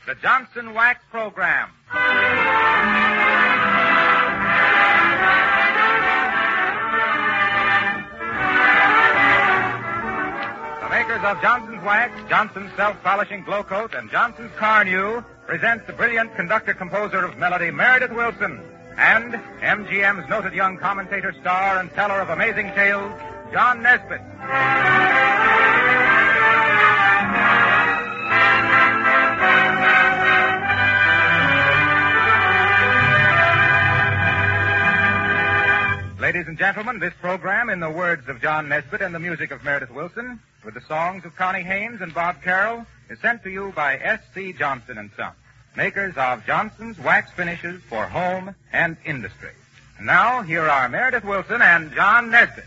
the Johnson Wax Program. The makers of Johnson's Wax, Johnson's Self-Polishing Glow Coat, and Johnson's Carnu present the brilliant conductor-composer of melody, Meredith Willson, and MGM's noted young commentator, star, and teller of amazing tales, John Nesbitt. Ladies and gentlemen, this program, in the words of John Nesbitt and the music of Meredith Willson, with the songs of Connie Haynes and Bob Carroll, is sent to you by S.C. Johnson & Son, makers of Johnson's Wax Finishes for Home and Industry. And now, here are Meredith Willson and John Nesbitt.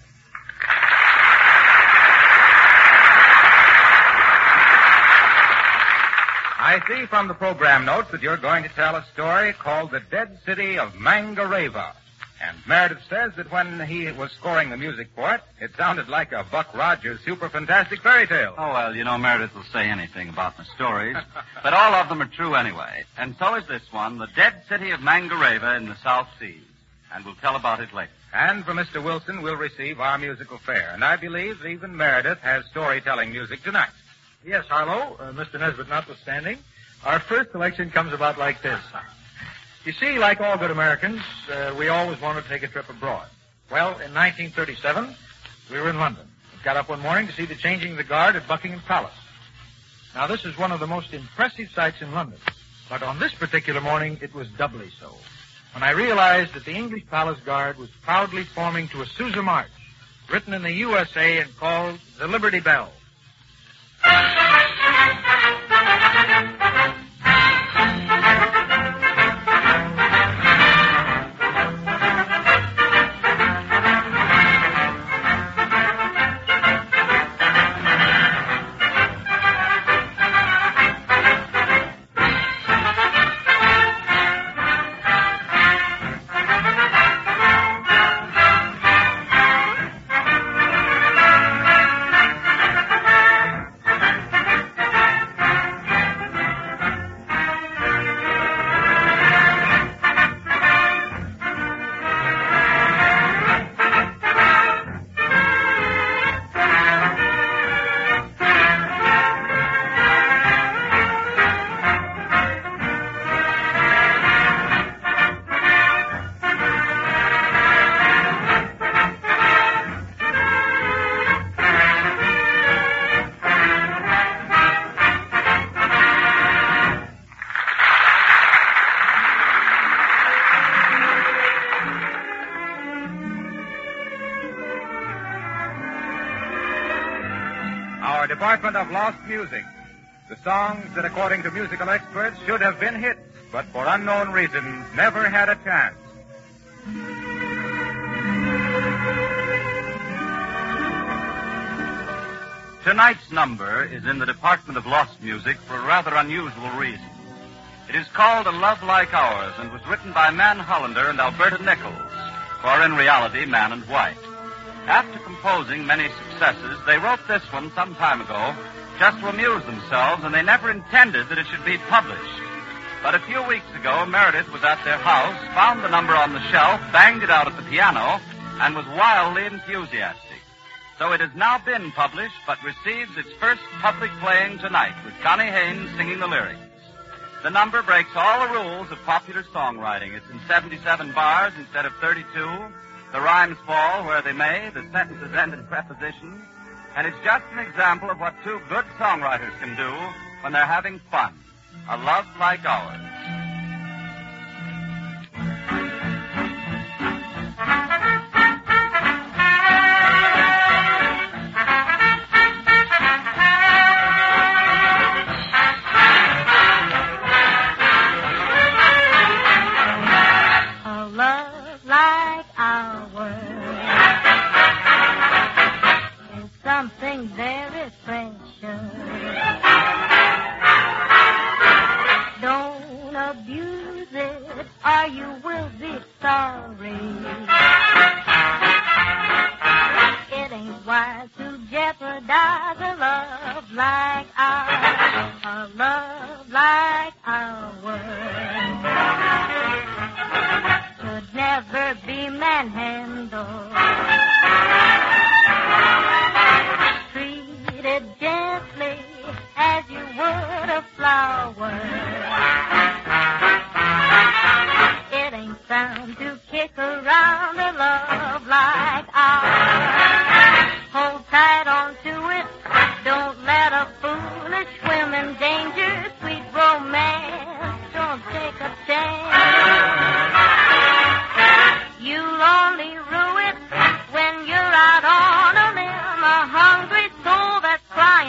I see from the program notes that you're going to tell a story called The Dead City of Mangareva. And Meredith says that when he was scoring the music for it, it sounded like a Buck Rogers super fantastic fairy tale. Oh, well, you know, Meredith will say anything about the stories, but all of them are true anyway. And so is this one, The Dead City of Mangareva in the South Seas. And we'll tell about it later. And from Mr. Wilson, we'll receive our musical fare. And I believe even Meredith has storytelling music tonight. Yes, Harlow, Mr. Nesbitt notwithstanding, our first selection comes about like this. You see, like all good Americans, we always want to take a trip abroad. Well, in 1937, we were in London. We got up one morning to see the changing of the guard at Buckingham Palace. Now, this is one of the most impressive sights in London. But on this particular morning, it was doubly so. When I realized that the English Palace Guard was proudly forming to a Sousa March, written in the USA and called the Liberty Bell. Department of Lost Music. The songs that, according to musical experts, should have been hits, but for unknown reasons, never had a chance. Tonight's number is in the Department of Lost Music for a rather unusual reason. It is called A Love Like Ours and was written by Man Hollander and Alberta Nichols, or in reality, man and wife. After composing many successes, they wrote this one some time ago just to amuse themselves, and they never intended that it should be published. But a few weeks ago, Meredith was at their house, found the number on the shelf, banged it out at the piano, and was wildly enthusiastic. So it has now been published, but receives its first public playing tonight, with Connie Haynes singing the lyrics. The number breaks all the rules of popular songwriting. It's in 77 bars instead of 32. The rhymes fall where they may, the sentences end in prepositions, and it's just an example of what two good songwriters can do when they're having fun. A Love Like Ours. Something very precious. Don't abuse it or you will be sorry. It ain't wise to jeopardize a love like ours. A love like ours.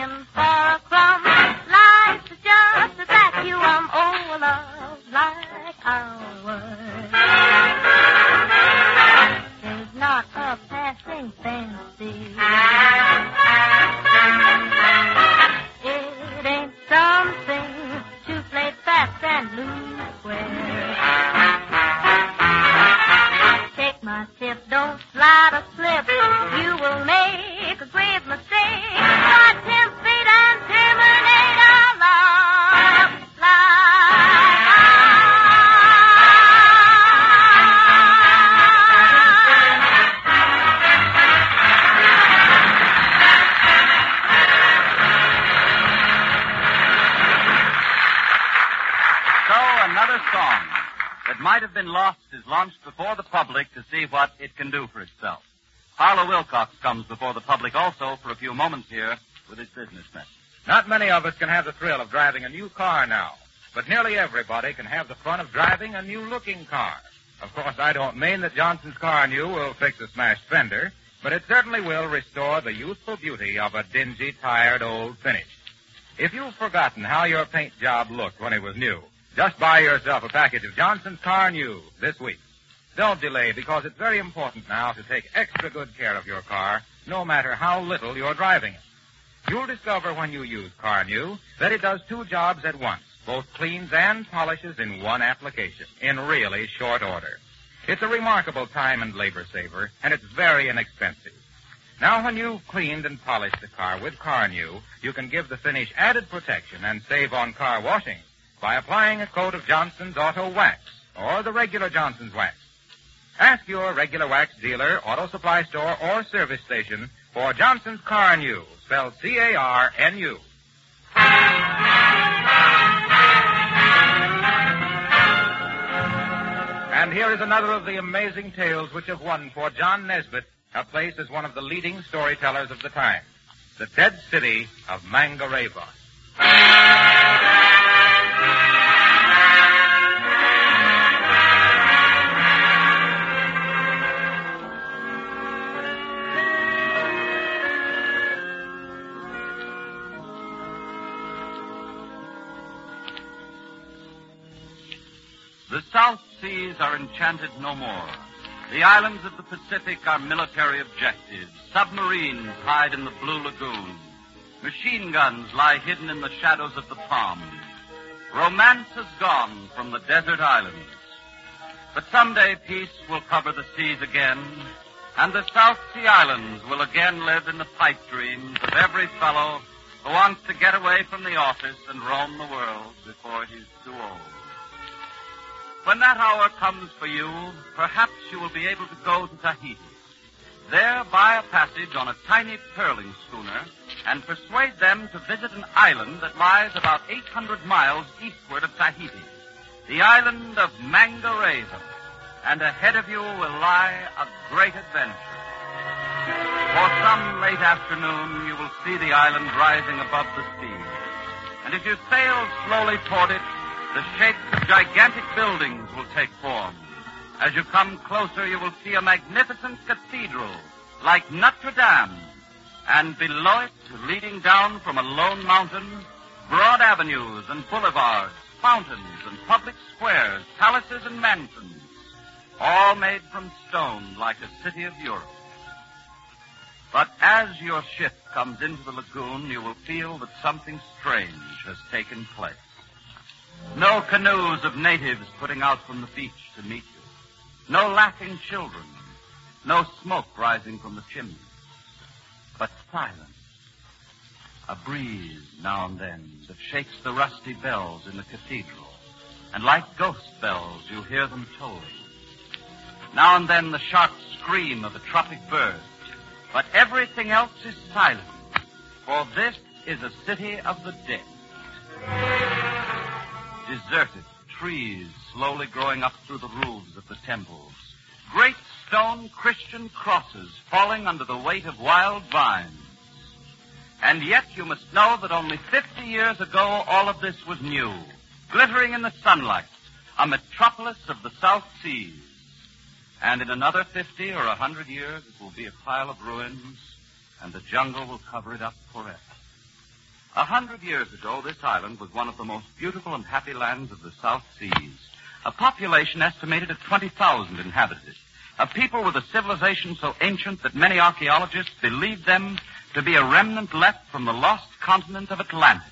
him for a crumb. Life's just a vacuum, oh, love like ours. There's not a passing fancy. It ain't something to play fast and lose square. Take my tip, don't slide or slip. You will make a grave mistake. Try 10 feet and terminate our love So another song that might have been lost is launched before the public to see what it can do for itself. Harlow Wilcox comes before the public also for a few moments here with his business message. Not many of us can have the thrill of driving a new car now, but nearly everybody can have the fun of driving a new-looking car. Of course, I don't mean that Johnson's Car New will fix a smashed fender, but it certainly will restore the youthful beauty of a dingy, tired, old finish. If you've forgotten how your paint job looked when it was new, just buy yourself a package of Johnson's Car New this week. Don't delay, because it's very important now to take extra good care of your car, no matter how little you're driving it. You'll discover when you use Car New that it does two jobs at once, both cleans and polishes in one application, in really short order. It's a remarkable time and labor saver, and it's very inexpensive. Now, when you've cleaned and polished the car with Car New, you can give the finish added protection and save on car washing by applying a coat of Johnson's Auto Wax or the regular Johnson's Wax. Ask your regular wax dealer, auto supply store, or service station for Johnson's Car New, spelled C-A-R-N-U. And here is another of the amazing tales which have won for John Nesbitt a place as one of the leading storytellers of the time. The Dead City of Mangareva. The South Seas are enchanted no more. The islands of the Pacific are military objectives. Submarines hide in the blue lagoon. Machine guns lie hidden in the shadows of the palms. Romance has gone from the desert islands. But someday peace will cover the seas again, and the South Sea Islands will again live in the pipe dreams of every fellow who wants to get away from the office and roam the world before he's too old. When that hour comes for you, perhaps you will be able to go to Tahiti. There, buy a passage on a tiny pearling schooner and persuade them to visit an island that lies about 800 miles eastward of Tahiti, the island of Mangareva. And ahead of you will lie a great adventure. For some late afternoon, you will see the island rising above the sea. And if you sail slowly toward it, the shapes of gigantic buildings will take form. As you come closer, you will see a magnificent cathedral, like Notre Dame. And below it, leading down from a lone mountain, broad avenues and boulevards, fountains and public squares, palaces and mansions, all made from stone like a city of Europe. But as your ship comes into the lagoon, you will feel that something strange has taken place. No canoes of natives putting out from the beach to meet you. No laughing children. No smoke rising from the chimneys. But silence. A breeze now and then that shakes the rusty bells in the cathedral. And like ghost bells, you hear them tolling. Now and then the sharp scream of a tropic bird. But everything else is silent. For this is a city of the dead. Deserted, trees slowly growing up through the roofs of the temples. Great stone Christian crosses falling under the weight of wild vines. And yet you must know that only 50 years ago all of this was new, glittering in the sunlight, a metropolis of the South Seas. And in another 50 or 100 years it will be a pile of ruins, and the jungle will cover it up forever. 100 years ago, this island was one of the most beautiful and happy lands of the South Seas. A population estimated at 20,000 inhabited. A people with a civilization so ancient that many archaeologists believed them to be a remnant left from the lost continent of Atlantis.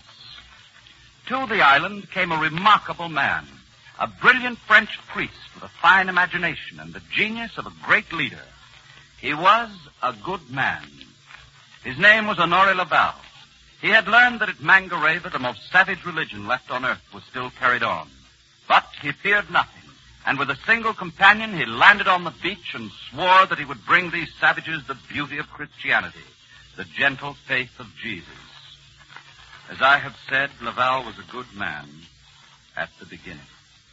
To the island came a remarkable man, a brilliant French priest with a fine imagination and the genius of a great leader. He was a good man. His name was Honoré Laval. He had learned that at Mangareva the most savage religion left on earth was still carried on. But he feared nothing, and with a single companion he landed on the beach and swore that he would bring these savages the beauty of Christianity, the gentle faith of Jesus. As I have said, Laval was a good man at the beginning.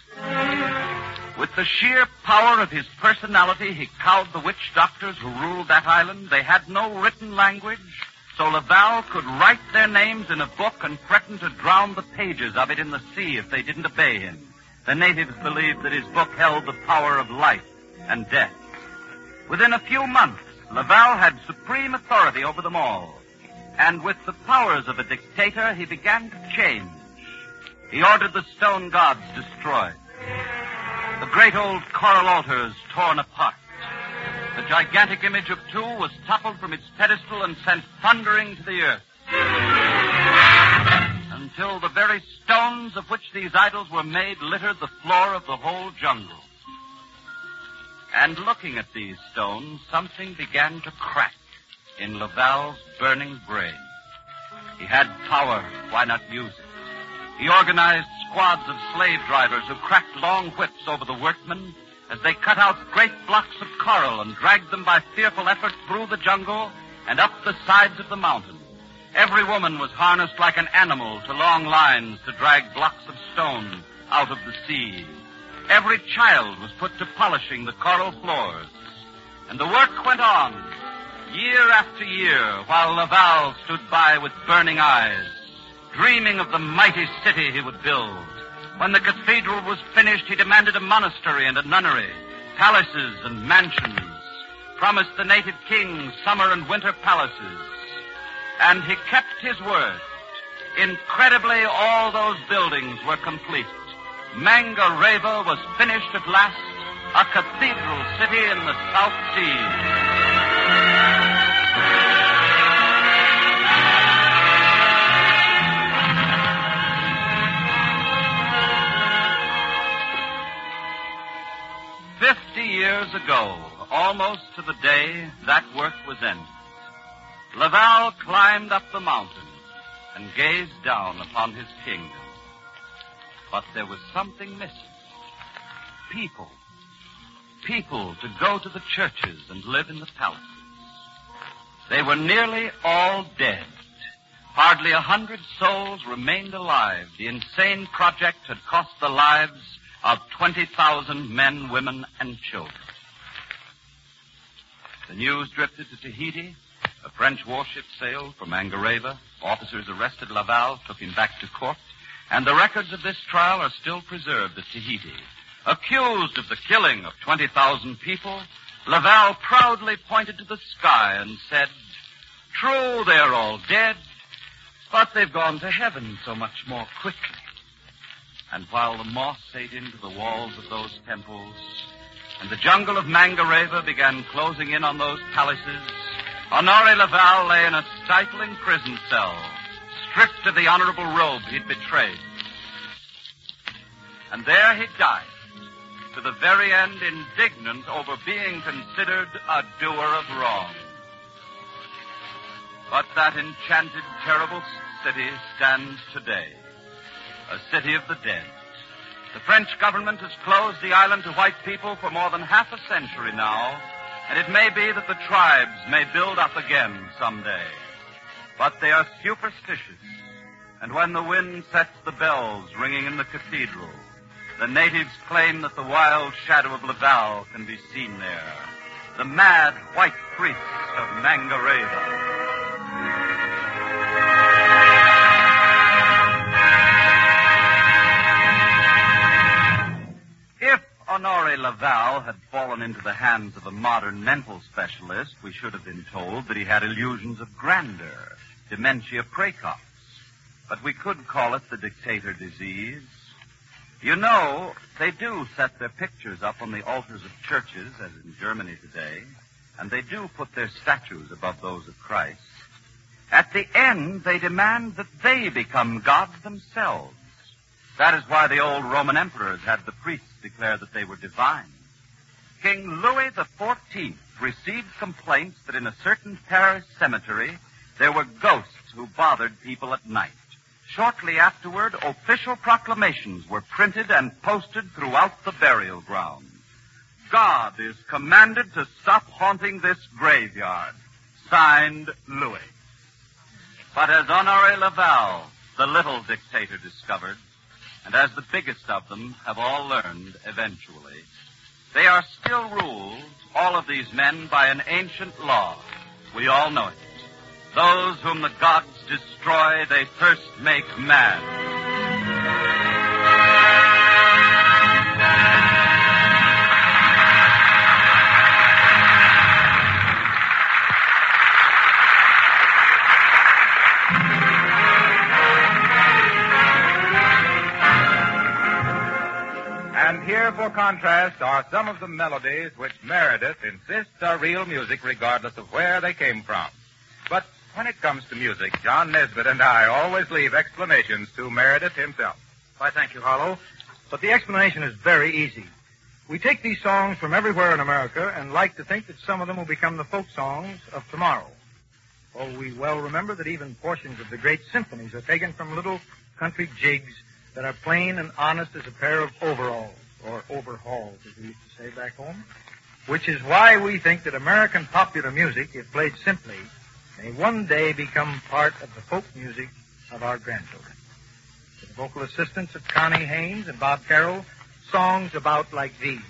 With the sheer power of his personality, he cowed the witch doctors who ruled that island. They had no written language, so Laval could write their names in a book and threaten to drown the pages of it in the sea if they didn't obey him. The natives believed that his book held the power of life and death. Within a few months, Laval had supreme authority over them all. And with the powers of a dictator, he began to change. He ordered the stone gods destroyed. The great old coral altars torn apart. The gigantic image of Tu was toppled from its pedestal and sent thundering to the earth. Until the very stones of which these idols were made littered the floor of the whole jungle. And looking at these stones, something began to crack in Laval's burning brain. He had power, why not use it? He organized squads of slave drivers who cracked long whips over the workmen as they cut out great blocks of coral and dragged them by fearful effort through the jungle and up the sides of the mountain. Every woman was harnessed like an animal to long lines to drag blocks of stone out of the sea. Every child was put to polishing the coral floors. And the work went on, year after year, while Laval stood by with burning eyes, dreaming of the mighty city he would build. When the cathedral was finished, he demanded a monastery and a nunnery, palaces and mansions, promised the native kings summer and winter palaces. And he kept his word. Incredibly, all those buildings were complete. Mangareva was finished at last, a cathedral city in the South Seas. 50 years ago, almost to the day, that work was ended. Laval climbed up the mountain and gazed down upon his kingdom. But there was something missing. People. People to go to the churches and live in the palaces. They were nearly all dead. Hardly 100 souls remained alive. The insane project had cost the lives of 20,000 men, women, and children. The news drifted to Tahiti. A French warship sailed from Mangareva. Officers arrested Laval, took him back to court, and the records of this trial are still preserved at Tahiti. Accused of the killing of 20,000 people, Laval proudly pointed to the sky and said, "True, they're all dead, but they've gone to heaven so much more quickly." And while the moss ate into the walls of those temples, and the jungle of Mangareva began closing in on those palaces, Honoré Laval lay in a stifling prison cell, stripped of the honorable robe he'd betrayed. And there he died, to the very end indignant over being considered a doer of wrong. But that enchanted, terrible city stands today, a city of the dead. The French government has closed the island to white people for more than half a century now, and it may be that the tribes may build up again someday. But they are superstitious, and when the wind sets the bells ringing in the cathedral, the natives claim that the wild shadow of Laval can be seen there, the mad white priest of Mangareva. If Honoré Laval had fallen into the hands of a modern mental specialist, we should have been told that he had illusions of grandeur, dementia praecox. but we could call it the dictator disease. You know, they do set their pictures up on the altars of churches, as in Germany today, and they do put their statues above those of Christ. At the end, they demand that they become gods themselves. That is why the old Roman emperors had the priests declare that they were divine. King Louis XIV received complaints that in a certain Paris cemetery there were ghosts who bothered people at night. Shortly afterward, official proclamations were printed and posted throughout the burial ground. God is commanded to stop haunting this graveyard. Signed, Louis. But as Honoré Laval, the little dictator, discovered, and as the biggest of them have all learned eventually, they are still ruled, all of these men, by an ancient law. We all know it. Those whom the gods destroy, they first make mad. And here, for contrast, are some of the melodies which Meredith insists are real music regardless of where they came from. But when it comes to music, John Nesbitt and I always leave explanations to Meredith himself. Why, thank you, Harlow. But the explanation is very easy. We take these songs from everywhere in America and like to think that some of them will become the folk songs of tomorrow. Oh, we well remember that even portions of the great symphonies are taken from little country jigs that are plain and honest as a pair of overalls, or overhauls, as we used to say back home. Which is why we think that American popular music, if played simply, may one day become part of the folk music of our grandchildren. With the vocal assistance of Connie Haynes and Bob Carroll, songs about like these.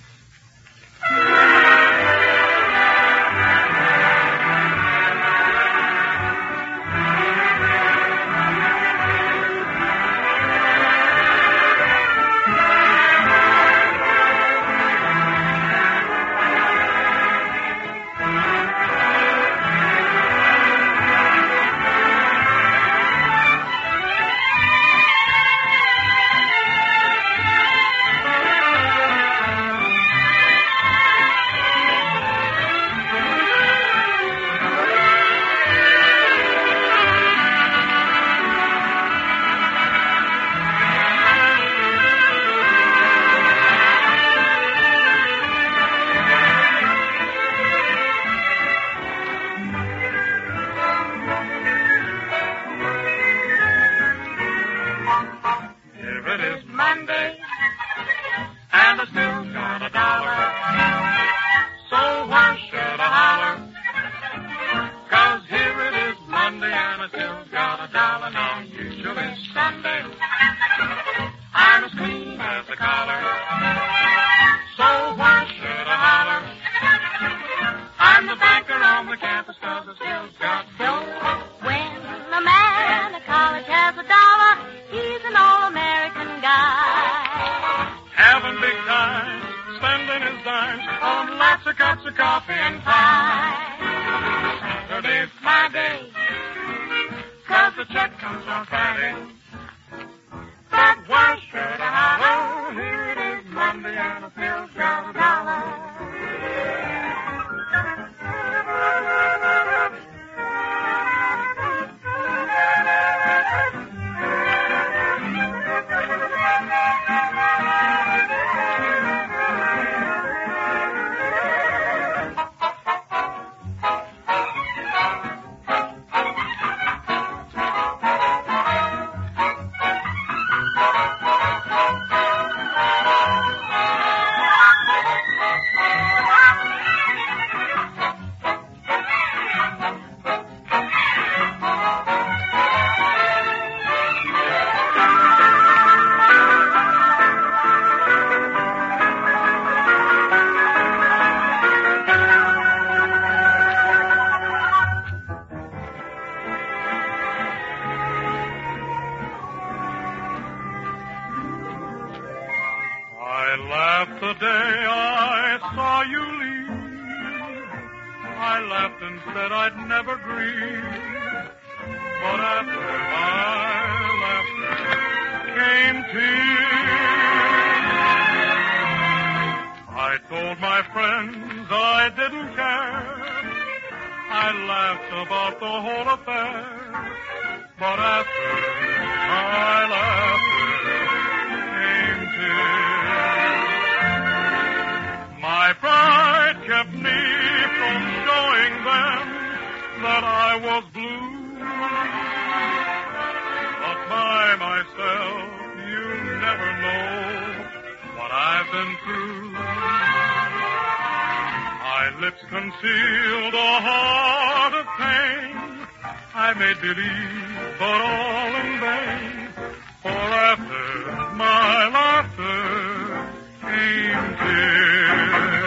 The day I saw you leave, I laughed and said I'd never grieve. But after I I told my friends I didn't care. I laughed about the whole affair. But after my laughter came tears. My pride kept me from showing them that I was blue. But by myself, you never know what I've been through. My lips concealed a heart of pain. I made believe, but all in vain. For after my laughter came tears.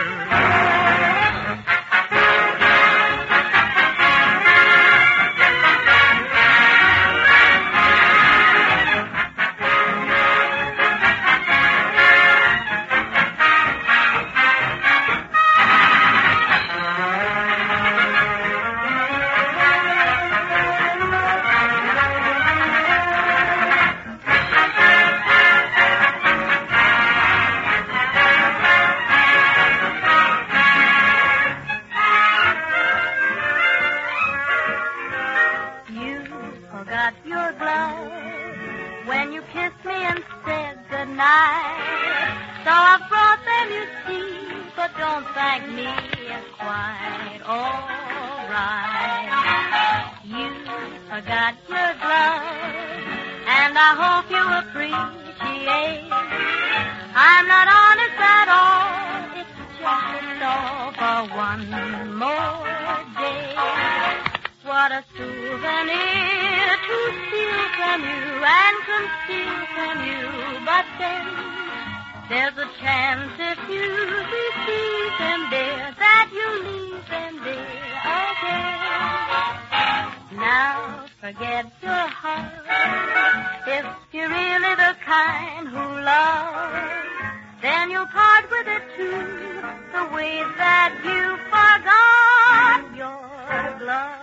There's a chance if you receive them, dear, that you leave them there again. Now forget your heart. If you're really the kind who loves, then you'll part with it too, the way that you forgot your glove.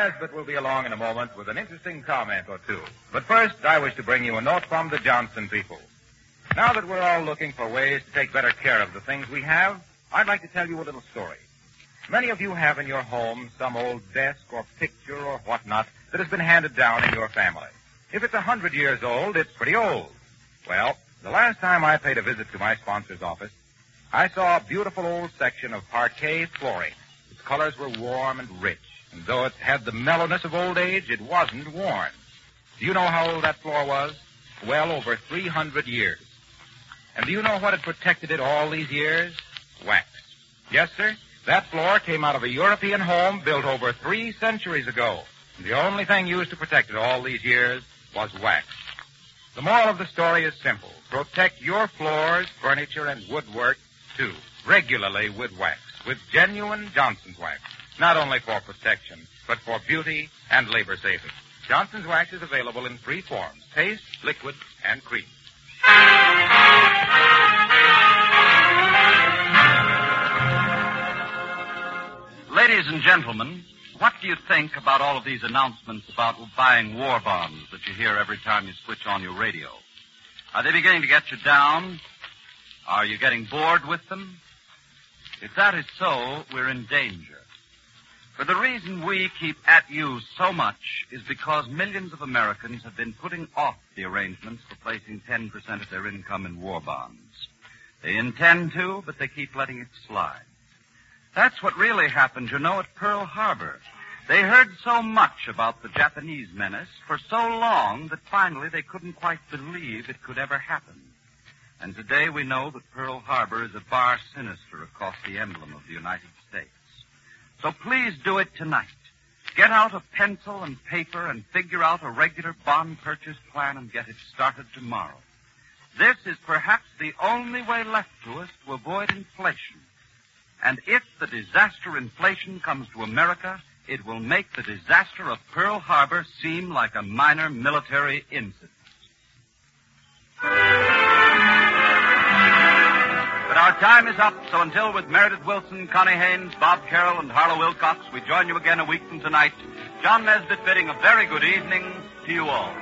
Nesbitt will be along in a moment with an interesting comment or two. But first, I wish to bring you a note from the Johnson people. Now that we're all looking for ways to take better care of the things we have, I'd like to tell you a little story. Many of you have in your home some old desk or picture or whatnot that has been handed down in your family. If it's 100 years old, it's pretty old. Well, the last time I paid a visit to my sponsor's office, I saw a beautiful old section of parquet flooring. Its colors were warm and rich, and though it had the mellowness of old age, it wasn't worn. Do you know how old that floor was? Well over 300 years. And do you know what had protected it all these years? Wax. Yes, sir. That floor came out of a European home built over 3 centuries ago. And the only thing used to protect it all these years was wax. The moral of the story is simple. Protect your floors, furniture, and woodwork, too, regularly with wax, with genuine Johnson's wax. Not only for protection, but for beauty and labor saving. Johnson's wax is available in 3 forms: paste, liquid, and cream. Ladies and gentlemen, what do you think about all of these announcements about buying war bonds that you hear every time you switch on your radio? Are they beginning to get you down? Are you getting bored with them? If that is so, we're in danger. For the reason we keep at you so much is because millions of Americans have been putting off the arrangements for placing 10% of their income in war bonds. They intend to, but they keep letting it slide. That's what really happened, you know, at Pearl Harbor. They heard so much about the Japanese menace for so long that finally they couldn't quite believe it could ever happen. And today we know that Pearl Harbor is a bar sinister across the emblem of the United States. So please do it tonight. Get out a pencil and paper and figure out a regular bond purchase plan and get it started tomorrow. This is perhaps the only way left to us to avoid inflation. And if the disaster inflation comes to America, it will make the disaster of Pearl Harbor seem like a minor military incident. But our time is up, so until with Meredith Wilson, Connie Haynes, Bob Carroll, and Harlow Wilcox, we join you again a week from tonight, John Nesbitt bidding a very good evening to you all.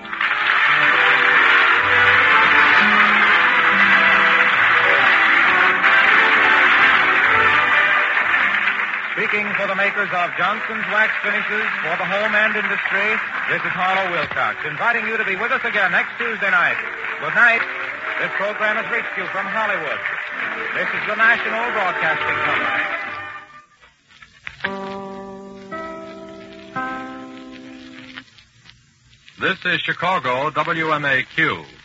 Speaking for the makers of Johnson's Wax Finishes for the home and industry, this is Harlow Wilcox, inviting you to be with us again next Tuesday night. Good night. This program has reached you from Hollywood. This is the National Broadcasting Company. This is Chicago WMAQ.